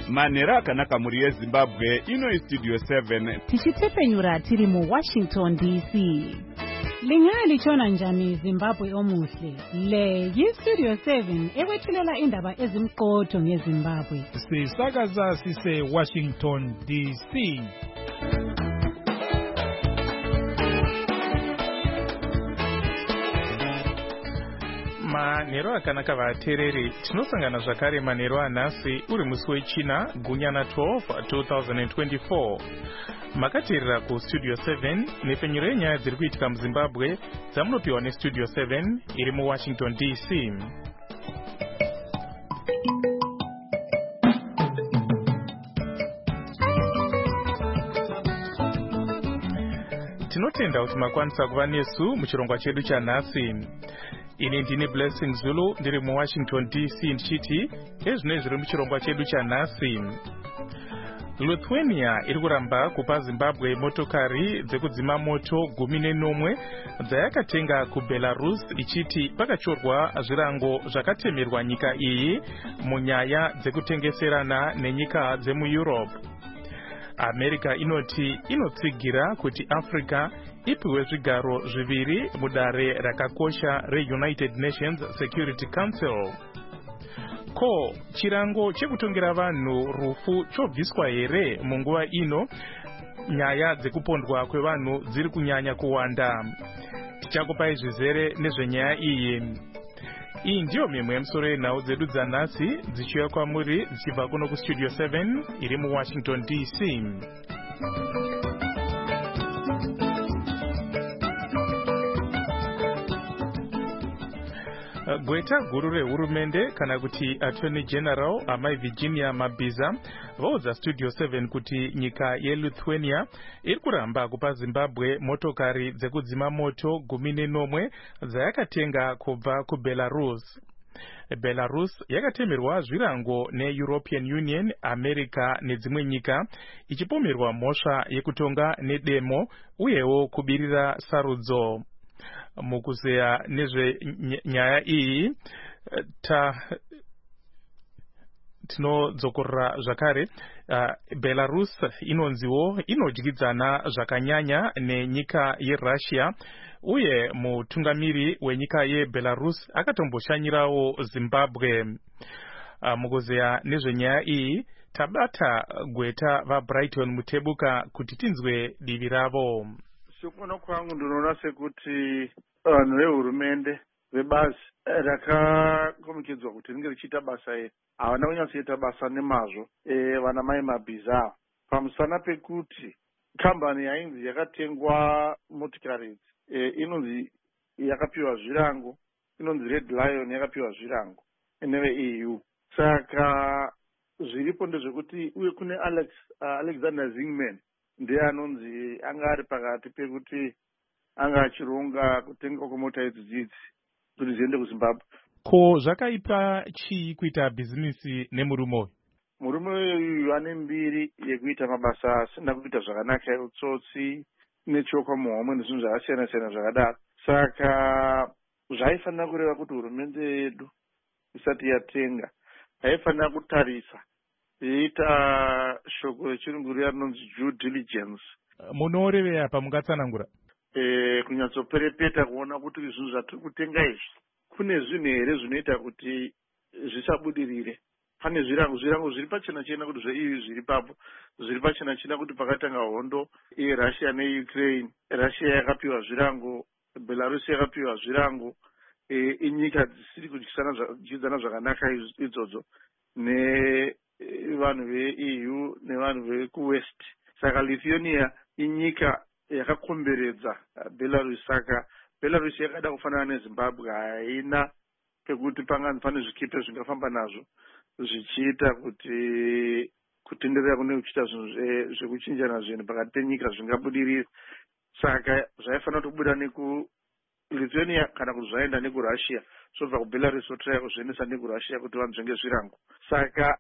Manhero akanaka muri yeZimbabwe, ino iStudio 7. Tichitepenyura tiri mu Washington DC. Lingalitshona njani Zimbabwe omuhle? Le yiStudio 7 ekwethulela indaba ezimqotho ngeZimbabwe. Sisakaza sise Washington DC. Manhero akanaka vateereri, tinosangana zvakare manhero anhasi uri musi wechina gunyana 12 2024. Makateerera kuStudio 7 nepfenyuro yenyaya dziri kuitika muZimbabwe dzamunopiwa neStudio 7 iri muWashington DC. Tinotenda kuti makwanisa kuva nesu muchirongwa chedu chanhasi. Ini ndini Blessing Zulu ndiri muWashington DC ndichiti ezvinoi zviri muchirongwa chedu chanhasi. Lithuania iri kuramba kupa Zimbabwe motokari dzekudzima moto 14 dzayakatenga kuBelarus ichiti pakachorwa zvirango zvakatemerwa nyika iyi munyaya dzekutengeserana nenyika dzemuEurope. America inoti inotsigira kuti Africa ipiwe zvigaro zviviri mudare rakakosha reUnited Nations Security Council. Ko chirango chekutongera vanhu rufu chobviswa here munguva ino nyaya dzekupondwa kwevanhu dziri kunyanya kuwanda? Tichakupai zvizere nezvenyaya iyi. Iyi ndiyo mimwe yemusoro yenhau dzedu dzanhasi dzichiuya kwamuri dzichibva kuno kuStudio 7 iri muWashington DC. Gweta guru rehurumende kana kuti Attorney General Amai Virginia Mabhiza vaudza Studio 7 kuti nyika yeLithuania iri kuramba kupa Zimbabwe motokari dzekudzima moto 14 dzayakatenga kubva kuBelarus. Belarus yakatemerwa zvirango neEuropean Union, America nedzimwe nyika ichipomerwa mhosva yekutonga nedemo uyewo kubirira sarudzo. Mukuzeya nezvenyaya iyi tinodzokorera zvakare. Belarus inonziwo inodyidzana zvakanyanya nenyika yeRussia uye mutungamiri wenyika yeBelarus akatomboshanyirawo Zimbabwe. Mukuzeya nezvenyaya iyi tabata Gweta vaBrighton Mutebuka kuti tinzwe divi ravo. Sikuona kwangu ndinoona sekuti vanhu vehurumende vebazi rakakomikidzwa kuti ringe richiita basa iri havana kunyatsoita basa nemazvo. Vana mai Mabhiza pamusana pekuti kambani yainzi yakatengwa motikari inonzi yakapiwa zvirango, inonzi Red Lion yakapiwa zvirango neveEU. Saka zviripo ndezvekuti uye kune Alexander Zingman ndiye anonzi anga ari pakati pekuti anga achironga kutengwa kwemota idzi kuti dziende kuZimbabwe. Ko zvakaipa chii kuita bhizinisi nemurume uyu? Murume uyu ane mbiri yekuita mabasa asina kuita zvakanaka, utsotsi nechoka muhomwe nezvinhu zvakasiyana siyana zvakadaro. Saka zvaifanira kureva kuti hurumende yedu isati yatenga haifanira kutarisa iita shoko rechirungu riya rinonzi due diligence. Munorevera pamungatsanangura? Kunyatsoperepeta kuona kuti zvinhu zvatiri kutenga izvi kune zvinhu here zvinoita kuti zvisabudirire. Pane zvirango zviri pachena chena kuti zveEU zviri papo, zviri pachena chena kuti pakatanga hondo yeRussia neUkraine, Russia yakapiwa zvirango, Belarus yakapiwa zvirango. Inyika dzisiri kudyidzana zvakanaka idzodzo nevanhu veEU nevanhu vekuwest. Saka Lithuania inyika yakakomberedza Belarus. Saka Belarus yakada kufanana neZimbabwe, haina pekuti pane zvikepe zvingafamba nazvo zvichiita kuti kutenderera kune kuchiita zvinhu zvekuchinjana zvinhu pakati penyika zvingabudirira. Saka zvaifanira kubuda nekuLithuania kana kuti zvaenda nekuRussia, zvobva kuBelarus votraya kuzviendesa nekuRussia kuti vanzvenge zvirango. Saka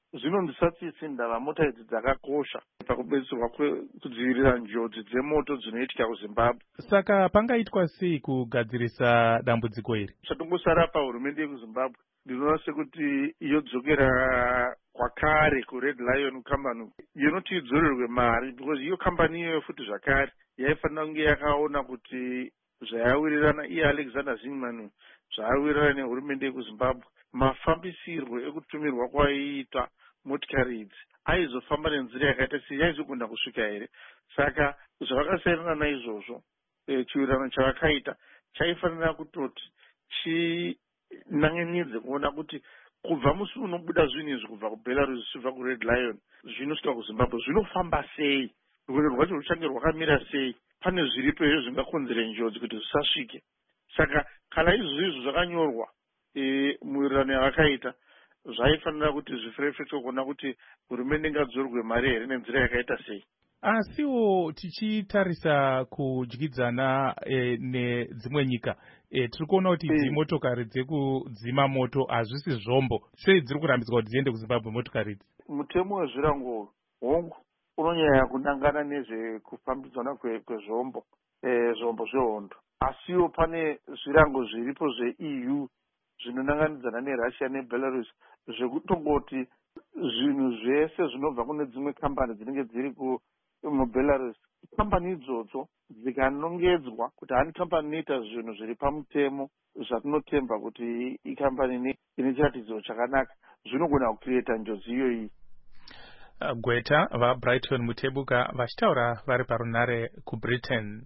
zvinondisatsisi ndava mota idzi dzakakosha pakubetserwa kudzivirira njodzi dzemoto dzinoitika kuzimbabwe. Saka pangaitwa sei kugadzirisa dambudziko iri? Chatongosara pahurumende yekuzimbabwe ndinoona sekuti yodzokera kwakare kuRed Lion Company yonoti idzorerwe mari, because iyo kambani iyoyo futi zvakare yaifanira kunge yakaona kuti zvaiwirirana iye Alexander Zimmerman zvaiwirirana nehurumende yekuzimbabwe, mafambisirwo ekutumirwa kwaiita motikari idzi aizofamba nenzira yakaita sei, yaizogona kusvika here? Saka zvavakasiyana naizvozvo chiwirirano chavakaita chaifanira kutoti chinan'enidze kuona kuti kubva musi unobuda zvinhu izvi kubva kuBelarus zvichibva kuRed Lion zvinosvika kuZimbabwe zvinofamba sei, rwendo rwacho ruchange rwakamira sei, pane zviripo izvo zvingakonzera njodzi kuti zvisasvike. Saka kana izvozvo zvakanyorwa muwirirano yavakaita zvaifanira kuti zviferefetwe kuona kuti hurumende ngadzorwe mari here nenzira yakaita sei. Asiwo tichitarisa kudyidzana nedzimwe nyika, tiri kuona kuti dzimotokari dzekudzima moto hazvisi zvombo. Sei dziri kurambidzwa kuti dziende kuZimbabwe motokari idzi? Mutemo wezvirango hongu unonyanya kunangana nezvekufambidzana kwezvombo, zvombo zvehondo. Asiwo pane zvirango zviripo zveEU zvinonanganidzana neRussia neBelarus zvekutongoti zvinhu zvese zvinobva kune dzimwe kambani dzinenge dziri muBelarus, kambani idzodzo dzikanongedzwa kuti hani kambani inoita zvinhu zviri pamutemo zvatinotemba kuti ikambani ine chiratidzo chakanaka, zvinogona kucreata njodzi iyoyi. Gweta vaBrighton Mutebuka vachitaura vari parunare kuBritain.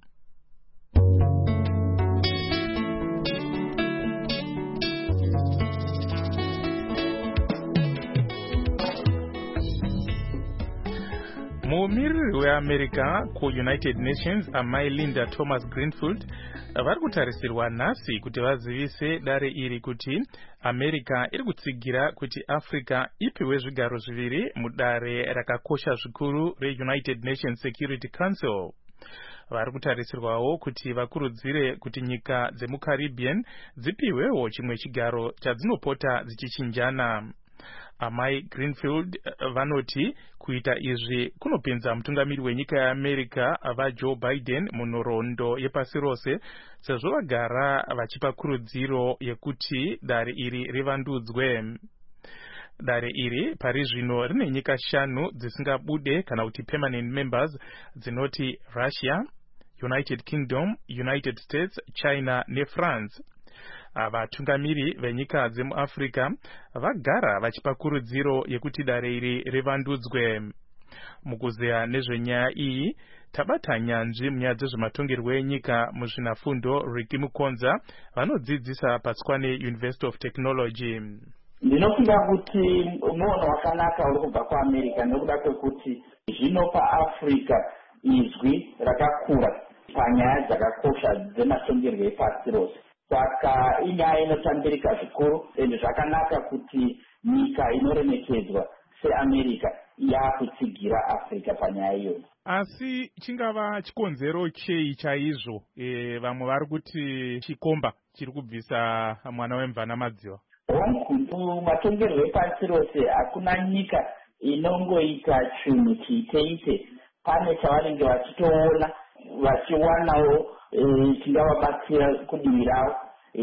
Mumiriri weAmerica kuUnited Nations amai Linda Thomas Greenfield vari kutarisirwa nhasi kuti vazivise dare iri kuti America iri kutsigira kuti Africa ipiwe zvigaro zviviri mudare rakakosha zvikuru reUnited Nations Security Council. Vari kutarisirwawo kuti vakurudzire kuti nyika dzemuCaribbean dzipiwewo chimwe chigaro chadzinopota dzichichinjana. Amai Greenfield vanoti kuita izvi kunopinza mutungamiri wenyika yeAmerica vaJoe Biden munhoroondo yepasi rose, sezvo vagara vachipa kurudziro yekuti dare iri rivandudzwe. Dare iri pari zvino rine nyika 5 dzisingabude kana kuti permanent members dzinoti Russia, United Kingdom, United States, China neFrance. Vatungamiri venyika dzemuAfrica vagara vachipa kurudziro yekuti dare iri rivandudzwe. Mukuzeya nezvenyaya iyi tabata nyanzvi munyaya dzezvematongerwo enyika muzvinafundo Ricky Mukonza vanodzidzisa paTswane University of Technology. Ndinofunga kuti muono wakanaka uri kubva kuAmerica nekuda kwekuti zvinopa Africa izwi rakakura panyaya dzakakosha dzematongerwo epasi rose. Saka inyaya inotambirika zvikuru ende zvakanaka kuti nyika inoremekedzwa seAmerica yakutsigira Africa panyaya iyoyi. Asi chingava chikonzero chei chaizvo vamwe vari kuti chikomba chiri kubvisa mwana wemvana madziva? Hongu matongerwo epasi rose hakuna nyika inongoita chinhu chiiteite. Pane chavanenge vachitoona vachiwanawo chingavabatsira kudivi ravo.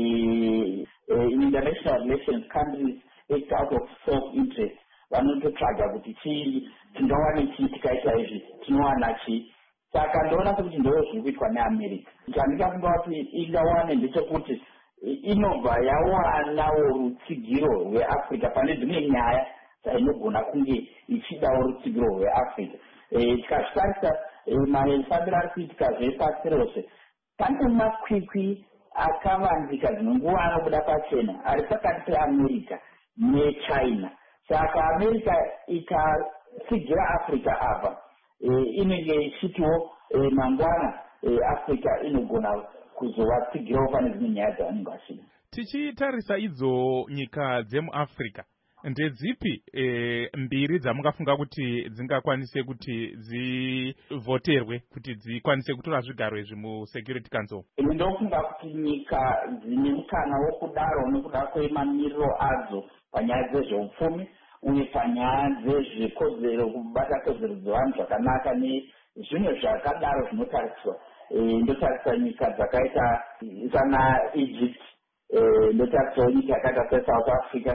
International relations countries act out of self-interest. Vanototsvaga kuti chii tingawane chii tikaita izvi tinowana chii. Saka ndoona sekuti ndizvo zviri kuitwa neAmerica. Chandingafunga kuti ingawane ndechekuti inobva yawanawo rutsigiro rweAfrica pane dzimwe nyaya dzainogona kunge ichidawo rutsigiro rweAfrica. Tikazvitarisa mafambiro ari kuitika zvepasi rose, pane makwikwi akavanzika dzinonguva anobuda pachena ari pakati peAmerica neChina. Saka America ikatsigira Africa apa inenge ichitiwo mangwana Africa inogona kuzovatsigirawo pane dzimwe nyaya dzavanenge vachida. Tichitarisa idzo nyika dzemuAfrica, ndedzipi mbiri dzamungafunga kuti dzingakwanise kuti dzivhoterwe kuti dzikwanise kutora zvigaro izvi muSecurity Council? Ndofunga kuti nyika dzine mukana wokudaro nekuda kwemamiriro adzo panyaya dzezveupfumi uye panyaya dzezvekodzero kubata kodzero dzevanhu zvakanaka nezvimwe zvakadaro zvinotariswa. Ndotarisa nyika dzakaita sana Egypt, ndotarisa nyika yakaita seSouth Africa,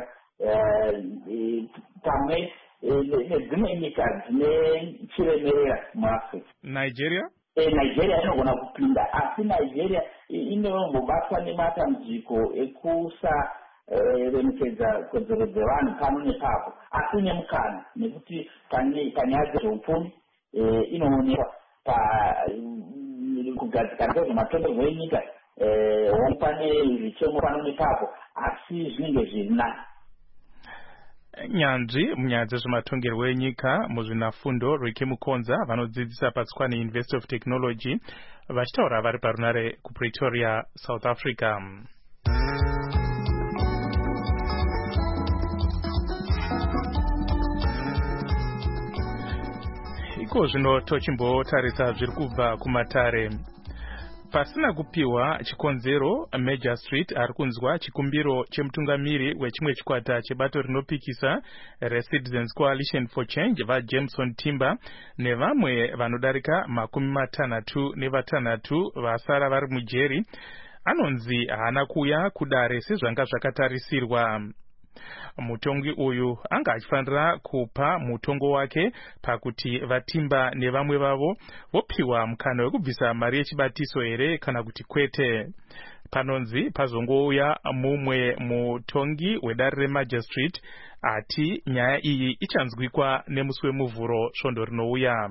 pamwe nedzimwe nyika dzine chiremerera muAfrica. Nigeria inogona kupinda, asi Nigeria inombobatwa nematambudziko ekusaremekedza kodzero dzevanhu pano nepapo, asi nemukana nekuti panyaya dzezveupfumi inoonekwa kugadzikana kwezvematongerwo enyika pane zvichemo pano nepapo, asi zvinenge zviri nani. Nyanzvi munyaya dzezvematongerwo enyika muzvinafundo Ricky Mukonza vanodzidzisa paTswane University of Technology vachitaura vari parunare kuPretoria, South Africa. Iko zvino tochimbotarisa zviri kubva kumatare. Pasina kupiwa chikonzero, Major Street ari kunzwa chikumbiro chemutungamiri wechimwe chikwata chebato rinopikisa reCitizens Coalition for Change vaJameson Timber nevamwe vanodarika 66 vasara vari mujeri, anonzi haana kuuya kudare sezvanga zvakatarisirwa. Mutongi uyu anga achifanira kupa mutongo wake pakuti vatimba nevamwe vavo vopiwa mukana wekubvisa mari yechibatiso here kana kuti kwete. Panonzi pazongouya mumwe mutongi wedare reMajor Street ati nyaya iyi ichanzwikwa nemusi wemuvhuro svondo rinouya.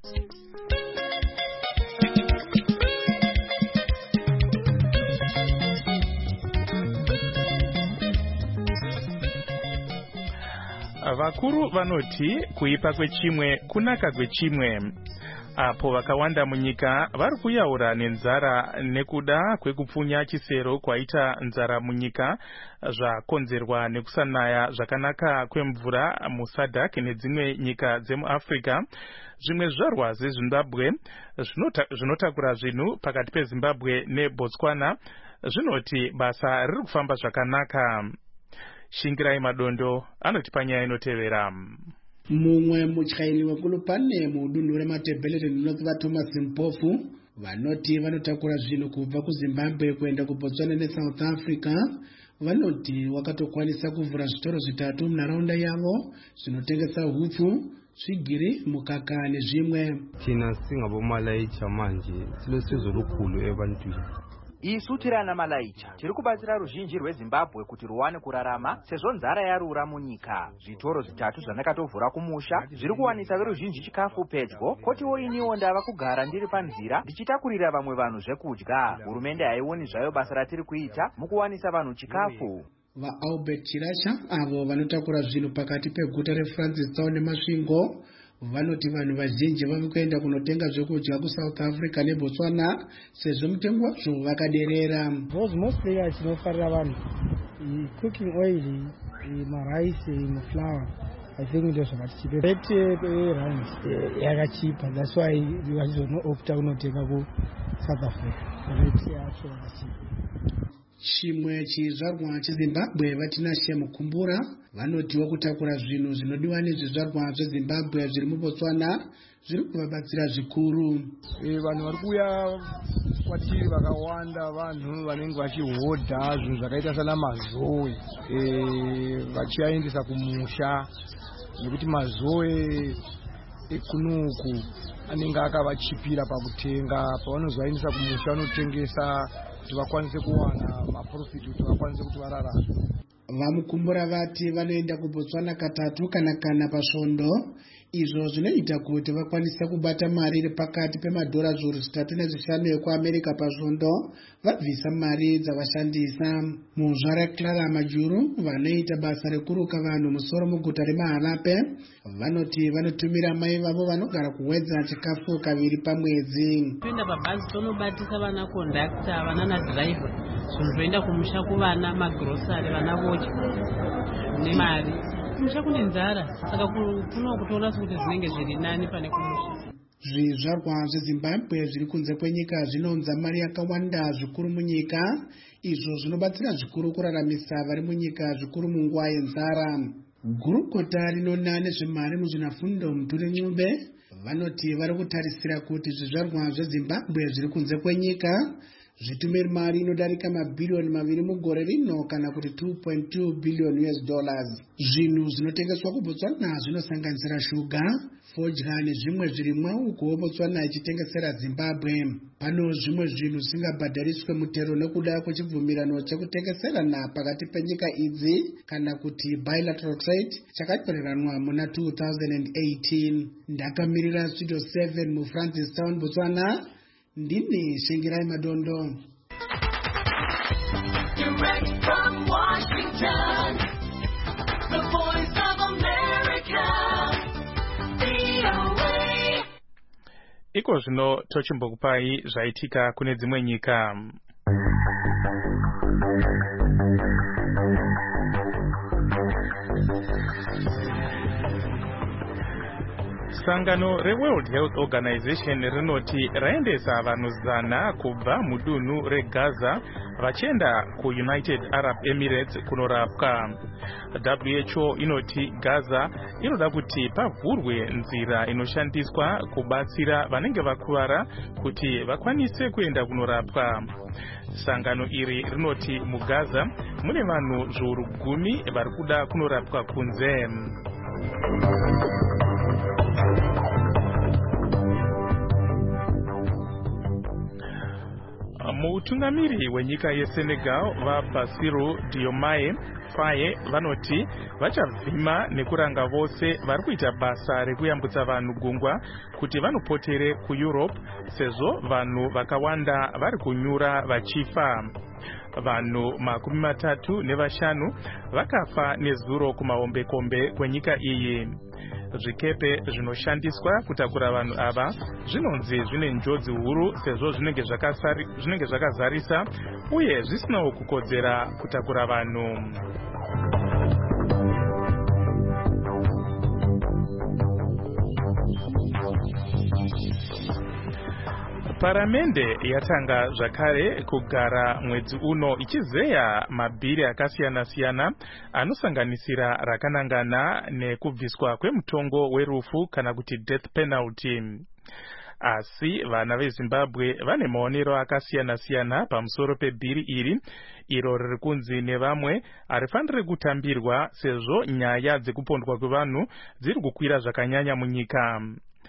Vakuru vanoti kuipa kwechimwe kunaka kwechimwe. Apo vakawanda munyika vari kuyaura nenzara nekuda kwekupfunya chisero kwaita nzara munyika zvakonzerwa nekusanaya zvakanaka kwemvura muSADC nedzimwe nyika dzemuAfrica. Zvimwe zvizvarwa zveZimbabwe zvinotakura zvinhu pakati peZimbabwe neBotswana zvinoti basa riri kufamba zvakanaka. Shingirai Madondo anoti panyaya inotevera. Mumwe mutyairi wekulupane mudunhu reMatebeleton rinoziva Thomas Mpofu vanoti vanotakura zvinhu kubva kuZimbabwe kuenda kuBotswana neSouth Africa. Vanoti wakatokwanisa kuvhura zvitoro 3 munharaunda yavo zvinotengesa hupfu, svigiri, mukaka nezvimwe. Tina singabomalaicha manje tinosizo rukulu ebantwini. Isu tirana malaicha tiri kubatsira ruzhinji rweZimbabwe kuti ruwane kurarama sezvo nzara yarura munyika. Zvitoro 3 zvandakatovhura kumusha zviri kuwanisa veruzhinji chikafu pedyo, kotiwo iniwo ndava kugara ndiri panzira ndichitakurira vamwe vanhu zvekudya. Hurumende haioni zvayo basa ratiri kuita mukuwanisa vanhu chikafu. VaAlbert Chiracha avo vanotakura zvinhu pakati peguta reFrancistown neMasvingo vanoti vanhu vazhinji vave kuenda kunotenga zvekudya kuSouth Africa neBotswana sezvo mutengo wazvo vakaderera. Mostly tinofarira vanhu cooking oil, marice, flour. I think ndo zvakatichipa rate rand yakachipa, that's why vachizonoopta kunotenga kuSouth Africa. Rate yacho yakachipa. Chimwe chizvarwa cheZimbabwe vatinashe Mukumbura vanotiwa kutakura zvinhu zvinodiwa nezvizvarwa zveZimbabwe zviri muBotswana zviri kuvabatsira zvikuru. Vanhu vari kuuya kwatiri vakawanda, vanhu vanenge vachihodha zvinhu zvakaita sana mazowe vachiaendesa kumusha, nekuti mazowe ekunuku anenge akavachipira pakutenga. Pavanozoaendesa kumusha vanotengesa kuti vakwanise kuwana maprofit kuti vakwanise kuti vararame. Vamukumbura vati vanoenda kuBotswana katatu kana pasvondo, izvo zvinoita kuti vakwanise kubata mari iri pakati pemadhora zviuru 3.5 ekuAmerica pasvondo vabvisa mari dzavashandisa. Muzvara Clara Majuru vanoita basa rekuruka vanhu musoro muguta reMaharape vanoti vanotumira mai vavo vanogara kuwedza chikafu 2 pamwedzi. Toenda pabhazi tonobatisa vana kondakta, vana nadhiraivha, zvinhu zvoenda kumusha kuvana, magrosari, vana vocha nemari. Kumusha kune nzara, saka kuno kutoona kuti zvinenge zviri nani pane kumusha. Zvizvarwa zveZimbabwe zviri kunze kwenyika zvinonza mari yakawanda zvikuru munyika, izvo zvinobatsira zvikuru kuraramisa vari munyika zvikuru munguva yenzara. gurukota rinona nezvemari muzvinafundo mutore nyumbe vanoti vari kutarisira kuti zvizvarwa zvezimbabwe zviri kunze kwenyika zvitume mari inodarika mabhiriyoni 2 mugore rino kana kuti $2.2 billion. Zvinhu zvinotengeswa kuBotswana zvinosanganisira shuga, fodya nezvimwe zvirimwa uko Botswana ichitengesera Zimbabwe. Pano zvimwe zvinhu zvisingabhadhariswe mutero nekuda kwechibvumirano chekutengeserana pakati penyika idzi kana kuti bilateral trade chakatorerwanwa muna 2018. Ndakamirira Studio 7 muFrancistown, Botswana. Ndini Shengirai Madondo. Direct from Washington, the voice of America, VOA. Iko zvino tochimbokupai zvaitika kune dzimwe nyika. Sangano reWorld Health Organization rinoti raendesa vanhu 100 kubva mudunhu reGaza vachienda kuUnited Arab Emirates kunorapwa. WHO inoti Gaza inoda kuti pavhurwe nzira inoshandiswa kubatsira vanenge vakuvara kuti vakwanise kuenda kunorapwa. Sangano iri rinoti muGaza mune vanhu zviuru 10 vari kuda kunorapwa kunze. Mutungamiri wenyika yeSenegal vaBassirou Diomaye Faye vanoti vachavhima nekuranga vose vari kuita basa rekuyambutsa vanhu gungwa kuti vanopotere kuEurope sezvo vanhu vakawanda vari kunyura vachifa. Vanhu 35 vakafa nezuro kumahombekombe kwenyika iyi. Zvikepe zvinoshandiswa kutakura vanhu ava zvinonzi zvine njodzi huru sezvo zvinenge zvakazarisa uye zvisinawo kukodzera kutakura vanhu. Paramende yatanga zvakare kugara mwedzi uno ichizeya mabhiri akasiyana-siyana anosanganisira rakanangana nekubviswa kwemutongo werufu kana kuti death penalty. Asi vana veZimbabwe vane maonero akasiyana-siyana pamusoro pebhiri iri, iro riri kunzi nevamwe harifaniri kutambirwa sezvo nyaya dzekupondwa kwevanhu dziri kukwira zvakanyanya munyika.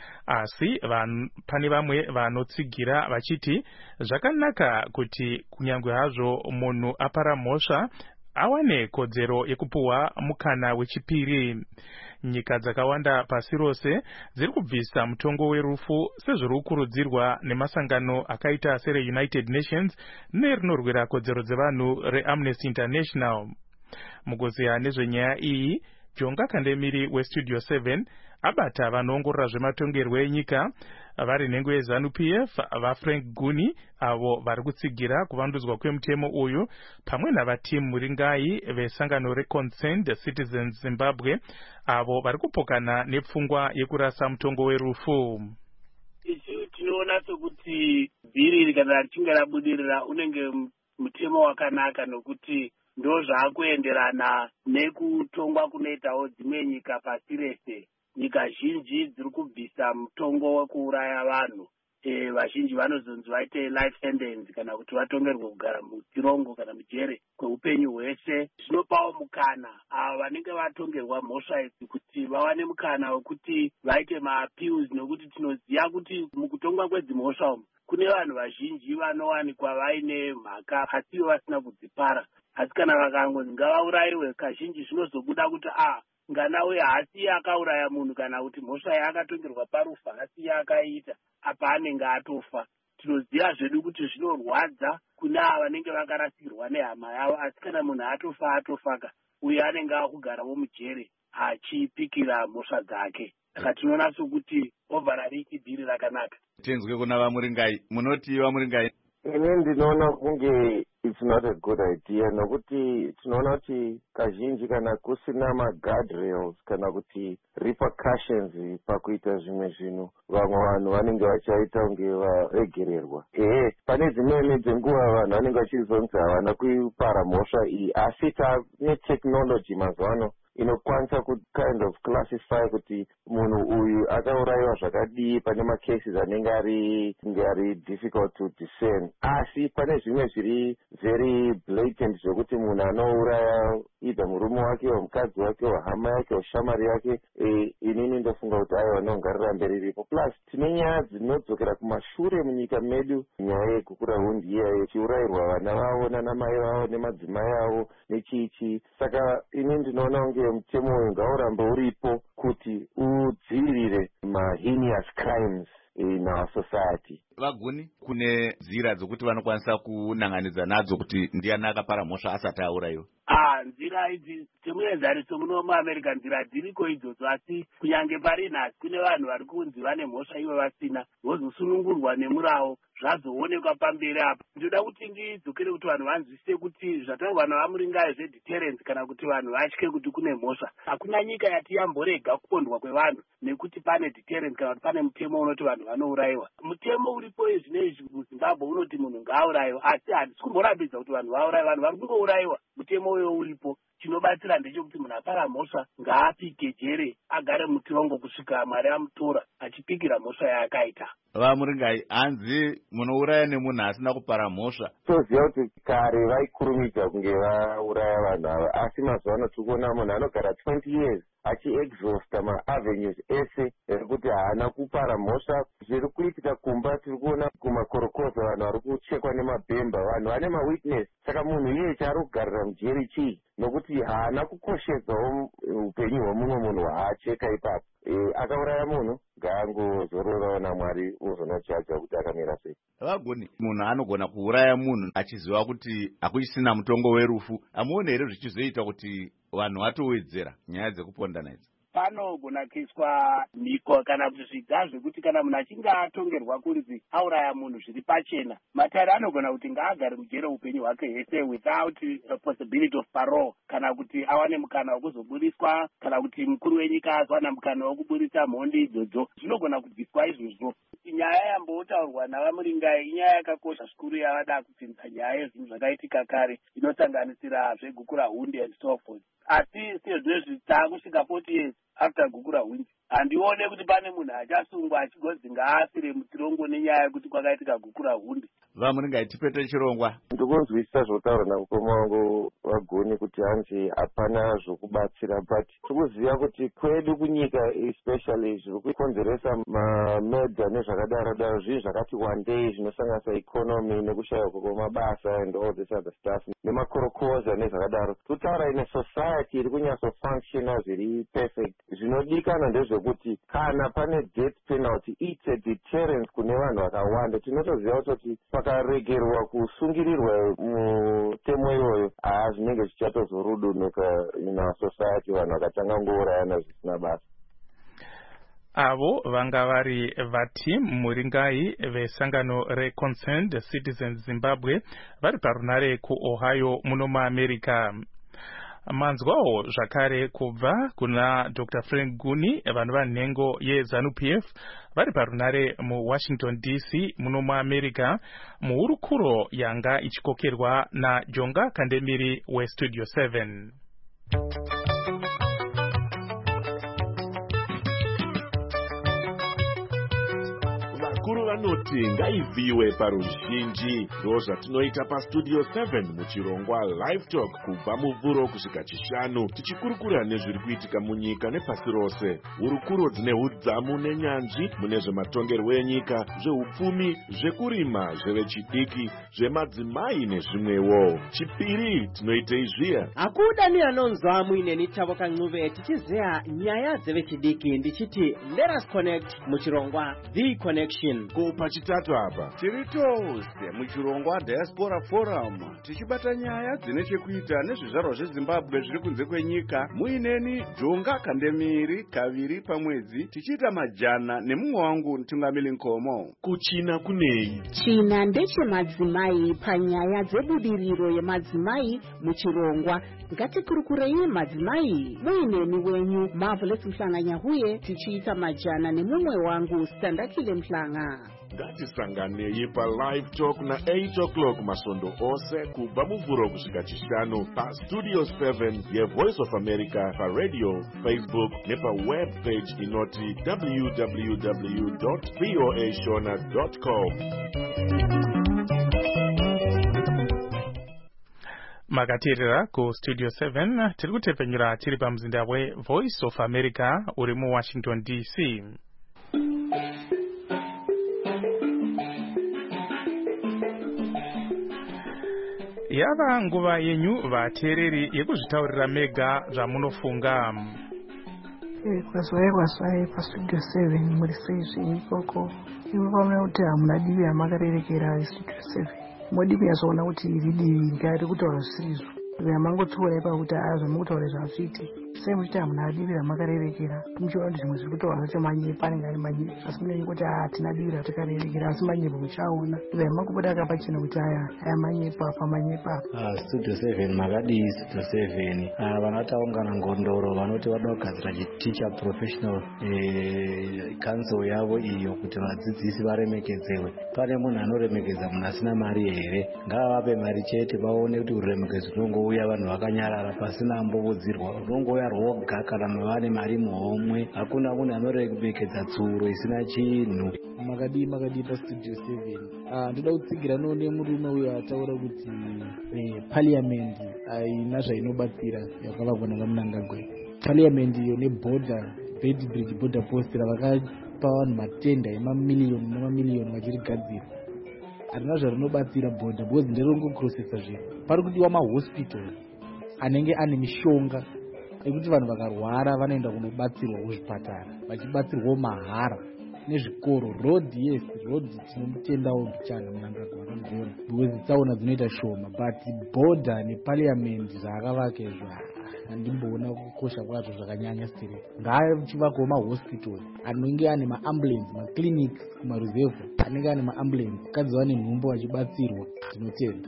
Asi pane vamwe vanotsigira vachiti zvakanaka kuti kunyange hazvo munhu apara mhosva awane kodzero yekupuwa mukana wechipiri. Nyika dzakawanda pasi rose dziri kubvisa mutongo werufu sezviri kukurudzirwa nemasangano akaita sereUnited Nations nerinorwira kodzero dzevanhu reAmnesty International. Mukuziya nezvenyaya iyi, Jonga Kandemiri weStudio 7 abata vanoongorora zvematongerwo enyika vari nhengo yeZANU-PF vaFrank Guni avo vari kutsigira kuvandudzwa kwemutemo uyu pamwe navaTim Muringai vesangano reConcerned Citizens Zimbabwe avo vari kupokana nepfungwa yekurasa mutongo werufu. Isu tinoona sekuti bhiri iri kana richinge rabudirira unenge mutemo wakanaka nokuti ndo zvaakuenderana nekutongwa kunoitawo dzimwe nyika pasi rese. Nyika zhinji dziri kubvisa mutongo wekuuraya vanhu. Vazhinji vanozonzi vaite life sentence kana kuti vatongerwe kugara muchirongo kana mujere kweupenyu hwese. Zvinopawo mukana ava vanenge vatongerwa mhosva idzi kuti vawane mukana wekuti vaite maappeals, nokuti tinoziva kuti mukutongwa kwedzimhosva umu kune vanhu vazhinji vanowanikwa vaine mhaka asiwo vasina kudzipara. Asi kana vakangonzi ngavaurayiwe, kazhinji zvinozobuda kuti ngana uye hasi akauraya munhu kana kuti mhosva yaakatongerwa parufu hasi yaakaita apa anenge atofa. Tinoziva zvedu kuti zvinorwadza kuna ava vanenge vakarasikirwa nehama yavo, asi kana munhu atofaka uye anenge akugarawo mujere achipikira mhosva dzake. Saka tinoona sokuti ovharariki bhiri rakanaka. Tenzwe kuna vaMuringai, munoti vaMuringai? Ine ndinoona kunge it's not a good idea nokuti tinoona kuti kazhinji kana kusina maguardrails kana kuti repercussions pakuita zvimwe zvinhu vamwe vanhu vanenge vachaita kunge varegererwa. Pane dzimwe dzenguva vanhu vanenge vachizonzi havana kupara mhosva iyi, asi tane technology mazuva ano inokwanisa kind of classify kuti munhu uyu akaurayiwa zvakadii pane macases anenge ari difficult to discern. Asi pane zvimwe zviri very blatant zvokuti munhu anouraya either murume wake or mukadzi wake or hama yake or shamari yake, inini ndofunga kuti aiwa nongarira mberi iripo. Plus tine nyaya dzinodzokera kumashure munyika medu, nyaya yekukura hundi iyayo ichiurayirwa vana vavo nanamai vavo nemadzimai avo nechichi. Saka ini ndinoona kunge mutemo uyu ngaurambe uripo kuti udzivirire ma-heinous crimes in our society. Vaguni, kune nzira dzokuti vanokwanisa kunanganidza nadzo kuti ndiani akapara mhosva asati aurayiwa? Nzira idzi dzemuenzaniso muno muAmerica nzira dziriko idzodzo, asi kunyange pari nhasi kune vanhu vari kunzi vane mhosva ivo vasina, vozosunungurwa nemurawo zvazoonekwa pamberi apa. Ndoda kuti ndidzokere kuti vanhu vanzwisise kuti zvataurwa navamuringai zvedeterrence kana kuti vanhu vatye kuti kune mhosva. Hakuna nyika yati yamborega kupondwa kwevanhu nekuti pane deterrence kana kuti pane mutemo unoti vanhu vanourayiwa. Mutemo uripo zvinezvi muZimbabwe unoti munhu ngaaurayiwa, asi handisi kumborambidza kuti vanhu vaurayiwa, vanhu vari kungourayiwa. Mutemo uyo uripo. Chinobatsira ndechekuti munhu apara mhosva ngaapike jere, agare mutirongo kusvika Mwari amutora achipikira mhosva yaakaita. Vamuringai, hanzi munouraya nemunhu asina kupara mhosva. Toziva kuti kare vaikurumidza kunge vauraya vanhu ava, asi mazuva ano tikuona munhu anogara 20 years achiexhausta maavenues ese ekuti haana kupara mhosva. Zviri kuitika kumba tiri kuona kumakorokoza vanhu vari kuchekwa nemabhemba, vanhu vane mawitness. Saka munhu iye chaari kugarira mujeri chii? Nokuti haana kukoshedzawo upenyu hwemumwe munhu waacheka ipapo. Akauraya munhu ngaangozororawo naMwari uzonochaja kuti akamira sei. Vagoni, munhu anogona kuuraya munhu achiziva kuti hakuchisina mutongo werufu. Amuone here zvichizoita kuti vanhu vatowedzera nyaya dzekupondana idzi? Panogona kuiswa mhiko kana kuti zviga zvekuti kana munhu achinge atongerwa kunzi auraya munhu zviri pachena, matare anogona kuti ngaagare mujere upenyu hwake hwese without a possibility of parole, kana kuti awane mukana wekuzoburiswa, kana kuti mukuru wenyika azowana mukana wekuburisa mhondi idzodzo. Zvinogona kubviswa izvozvo. Nyaya yambotaurwa navamuringai inyaya yakakosha zvikuru yavada kupinza nyaya yezvinhu zvakaitika kare, inosanganisira zvegukura hundi and so forth. Asi sezvezvi taakusvika 40 years after gukura hundi, handione kuti pane munhu achasungwa achigonzi ngaasire mutirongo nenyaya yekuti kwakaitika gukura hundi. Vamuringai, tipete chirongwa. Ndikunzwisisa zvotaura namukoma wangu Vagoni kuti hanzi hapana zvokubatsira, but tikuziva kuti kwedu kunyika especially zviri kukonzeresa mamedha nezvakadaro zvinhu zvakati wandei zvinosanganisa economy nekushaya kwemabasa and all this other stuff nemakorokoza nezvakadaro. Totaura ine society iri kunyatsofunctiona zviri perfect. Zvinodikana ndezvekuti kana pane death penalty, it's a deterrence kune vanhu vakawanda. Tinotoziva kuti pakaregerwa kusungirirwa mutemo iyoyo, zvinenge zvichatozorudunuka in our society, vanhu vakatanga ngourayana zvisina basa. Avo vanga vari vatim muringai vesangano reConcerned Citizens Zimbabwe vari parunare kuOhio muno muAmerica. Manzwawo zvakare kubva kuna Dr. Frank Guni, vanhu vanhengo yeZANU-PF vari parunare muWashington DC muno muAmerica, muhurukuro yanga ichikokerwa naJonga Kandemiri weStudio 7. Vakuru vanoti ngaivhiwe paruzhinji. Ndo zvatinoita paStudio 7 muchirongwa Live Talk kubva muvhuro kusvika chishanu, tichikurukura nezviri kuitika munyika nepasi rose. Hurukuro dzine udzamu nenyanzvi mune zvematongerwo enyika, zveupfumi, zvekurima, zvevechidiki, zvemadzimai nezvimwewo. Chipiri tinoita izviya. Hakudani anonzwa muineni Tavo Kancuve tichizeya nyaya dzevechidiki, ndichiti let us connect muchirongwa The Connection. Pachitatu apa tiri tose muchirongwa Diaspora Forum tichibata nyaya dzine chekuita nezvizvarwa zveZimbabwe zviri kunze kwenyika, muineni Jonga Kandemiri kaviri pamwedzi, tichiita majana nemumwe wangu Ntungamili Nkomo. Kuchina kunei? China ndechemadzimai. Panyaya dzebudiriro yemadzimai muchirongwa ngatikurukurei madzimai. Muineni wenyu Marvelous Mhlanga Nyahuye, tichiita majana nemumwe wangu Standakile Mhlanga. ngatisanganei palive talk na8 o'clock masondo ose kubva muvhuro kusvika chishanu pastudio 7 yevoice of America paradio, Facebook nepaweb page inoti www.voashona.com. makateerera kustudio 7 tiri kutepfenyura tiri pamuzinda wevoice of America uri muwashington DC. Yava nguva yenyu vateereri yekuzvitaurira mega zvamunofunga. Kwaswai pastudio 7 muri sei ikoko iwe pamwe kuti hamuna divi ramakarerekera studio 7 modivi yazoona kuti iri divi ngari kutaura zvisizvo ramangotsuura ipakuti zvamukutaura zvazviti sei muchiti hamuna divi ramakarerekera muchiona kuti zvimwe zviri kutaura zvacho manyepo anenge ari manyepo asi munyanyi kuti hatina divi ratakarerekera asi manyepo muchaona ramangopota akapachena kuti aya manyepo apa manyepo apa. Studio 7 makadii studio 7 vanataungana ngondoro vanoti vada kugadzira chiticha professional council yavo iyo kuti vadzidzisi varemekedzewe. Pane munhu anoremekedza munhu asina mari here? Ngavape mari chete vaone kuti uremekedzo unongouya vanhu vakanyarara pasina mbovudzirwa unongouya rwoga kana mavane mari muhomwe. Hakuna munhu anoremekedza tsuro isina chinhu. Makadii pastudio 7 ndoda kutsigira nemurume uyo ataura kuti parliament haina zvainobatsira yakavakwa naMnangagwa. Parliament iyo nebhodha Bedbridge border post ravakapa vanhu matenda emamiliyoni nemamiliyoni vachirigadzira harina zvarinobatsira bhodha because nderongokurosesa zvinhu. Pari kudiwa mahospital anenge ane mishonga ekuti vanhu vakarwara vanoenda kunobatsirwa kuzvipatara vachibatsirwawo mahara nezvikoro. Road yes, road tinomutendawo mbichana Mnangagwa akagona because tsaona dzinoita shoma but bhodha neparliament zvaakavaka izvo handimboona kukosha kwazvo zvakanyanya stere. Ngaachivakawo mahospital anenge ane maambulance maclinics kumaruzevha anenge ane maambulance kadziva nenhumbo vachibatsirwa. Tinotenda.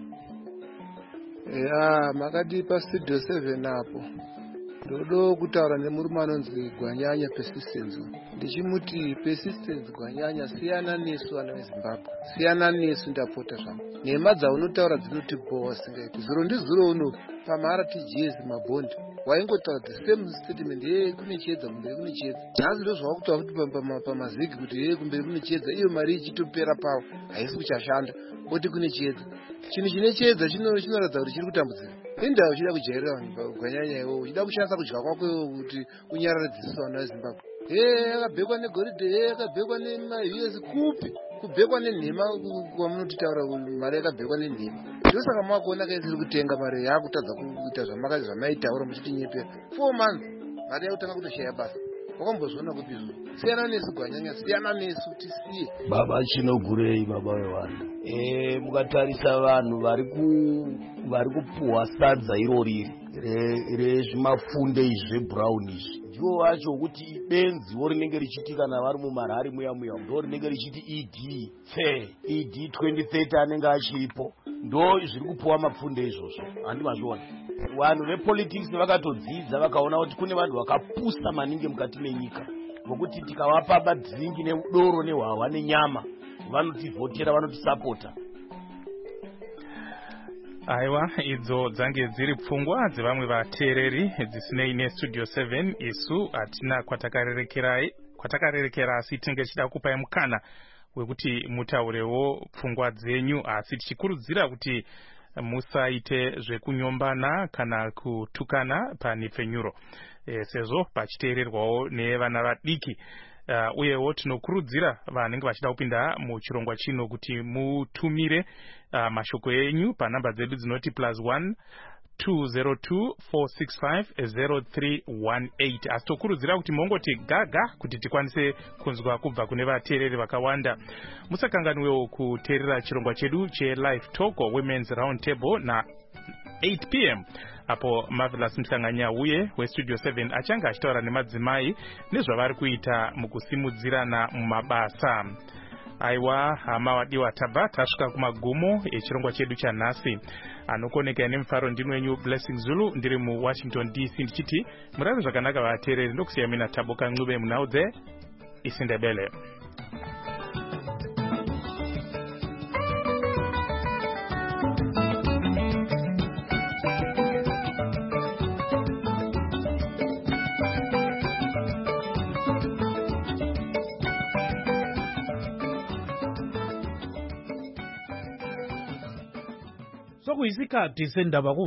Makadii pastudio 7 apo ndodo kutaura nemurume anonzi Gwanyanya Persistence. Ndichimuti Persistence Gwanyanya, siyana nesu vana veZimbabwe, siyana nesu ndapota zvangu. Nhema dzaunotaura dzinoti bowa singaiti. Zuro ndizuro uno pamahara tijezi mabhondi waingotaura the same statement kune chiedza kumberi kune chiedza. Nhasi ndo zvavakutaura kuti pamazigi kuti kumberi kune chiedza iyo mari ichitopera pawo haisi kuchashanda oti kune chiedza. Chinhu chine chiedza chinoratidza kuti chiri kutambudzira. Inda uchida kujairira vanhu Gwanyanya iwo uchida kushandisa kudya kwako kuti unyaradzise vana veZimbabwe. Akabhekwa negoridhe, akabhekwa nemaUS kupi kubhekwa nenhema kwamunotitaura mari yakabhekwa nenhema. Ndosaka mwakuona kaisiri kutenga mari yakutadza kuita zvamaitaura muchitinyepera 4 months mari yakutanga kutoshaya basa. Wakambozviona kuti izvo siyana nesu Gwanyanya, siyana nesu tisiye. Baba chinogurei baba vevanhu. Mukatarisa vanhu vari kupuhwa sadza irori rezvimafunde izvi zvebrown izvi ndivo vacho kuti benziwo rinenge richiti kana vari mumarari muya ndo rinenge richiti ED 2030 anenge achiripo ndo zviri kupuhwa mapfunde izvozvo. Handimazviona vanhu vepolitics vakatodzidza vakaona kuti kune vanhu vakapusa maningi mukati menyika vokuti tikavapa badzingi nedoro nehwahwa nenyama vanotivhotera vanotisapota. Aiwa, idzo dzange dziri pfungwa dzevamwe vateereri dzisinei nestudio 7 isu hatina kwatakarerekera asi tinenge tichida kupai mukana wekuti mutaurewo pfungwa dzenyu asi tichikurudzira kuti musaite zvekunyombana kana kutukana panhepfenyuro sezvo pachiteererwawo nevana vadiki. Uyewo tinokurudzira vanenge vachida kupinda muchirongwa chino kuti mutumire mashoko enyu panhamba dzedu dzinoti +1 202 465 0318. Asi tokurudzira kuti mongoti gaga kuti tikwanise kunzwa kubva kune vateereri vakawanda. Musakanganwewo kuteerera chirongwa chedu che-Live Talk Women's Round Table na 8 p.m. apo Marvelous Mhlanganya uye westudio 7 achanga achitaura nemadzimai nezvavari kuita mukusimudzirana mumabasa. Aiwa, hama wadiwa tabva tasvika kumagumo echirongwa chedu chanhasi. Anokoneka nemufaro ndinwenyu Blessing Zulu ndiri muWashington DC ndichiti murave zvakanaka vateereri ndokusiya mina Taboka Ncube munhau dzeIsindebele. pakuyisikhathi sendaba